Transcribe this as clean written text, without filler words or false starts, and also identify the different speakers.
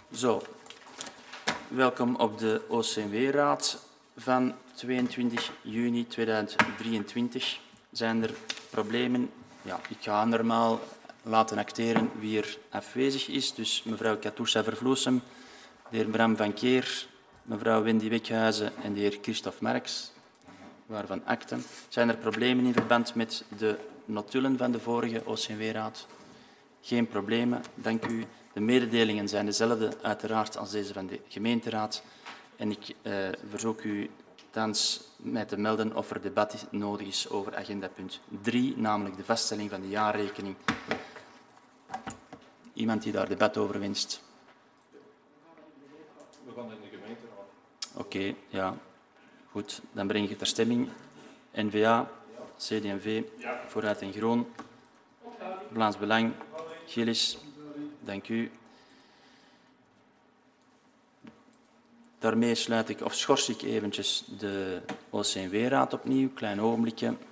Speaker 1: Zo, welkom op de OCMW-raad van 22 juni 2023. Zijn er problemen? Ja, ik ga normaal laten acteren wie er afwezig is. Dus mevrouw Katusha Vervloesem, de heer Bram van Keer, mevrouw Wendy Wekhuizen en de heer Christophe Marx, waarvan akte. Zijn er problemen in verband met de notulen van de vorige OCMW-raad? Geen problemen, dank u. De mededelingen zijn dezelfde, uiteraard, als deze van de gemeenteraad. En ik verzoek u thans mij te melden of er debat nodig is over agenda punt 3, namelijk de vaststelling van de jaarrekening. Iemand die daar debat over wenst?
Speaker 2: We gaan in de gemeenteraad.
Speaker 1: Oké, ja. Goed, dan breng ik het ter stemming. N-VA, CD&V, Vooruit en Groen, Vlaams Belang, Gillis, dank u. Daarmee sluit ik of schors ik eventjes de OCMW-raad opnieuw. Klein ogenblikje.